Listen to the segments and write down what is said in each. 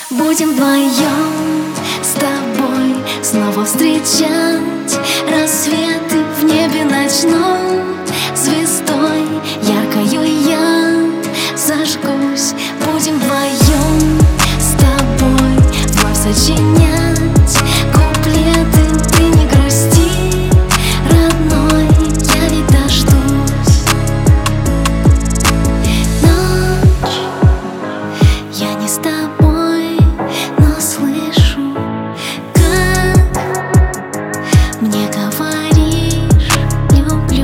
Будем вдвоем с тобой снова встречать рассветы в небе ночном. Звездой яркою я зажгусь. Будем вдвоем с тобой вновь сочинять куплеты. Ты не грусти, родной, я ведь дождусь. Ночь, я не с тобой, но слышу, как мне говоришь люблю.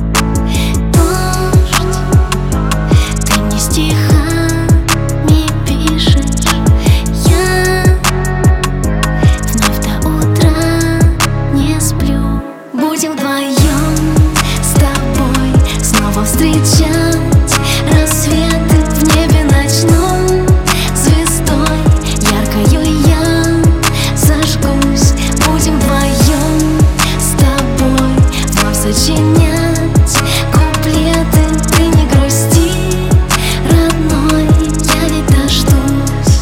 Дождь, ты мне стихами пишешь. Я вновь до утра не сплю. Будем вдвоем с тобой снова встречать рассветы в небе ночном. Звездой яркою я зажгусь. Будем вдвоем с тобой вновь сочинять куплеты. Ты не грусти, родной, я ведь дождусь.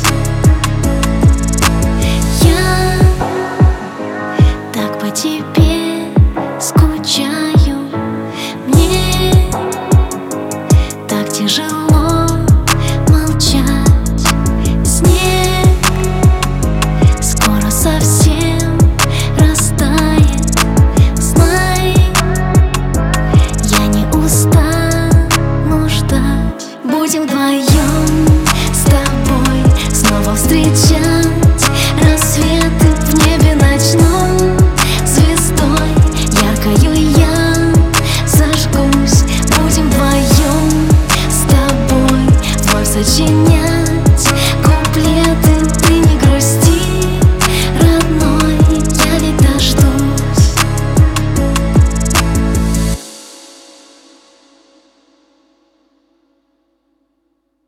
Я так по тебе скучаю. Мне так тяжело молчать. Снег скоро совсем растает. Знай, я не устану ждать. Будем вдвоем с тобой снова встречать рассветы в небе ночном. Звездой яркою я зажгусь. Будем вдвоем с тобой вновь сочинять